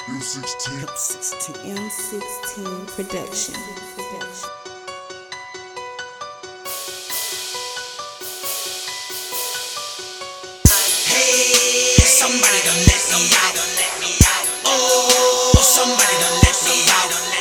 M16. M16 production. Hey, somebody done let me out. Oh, somebody done let me out.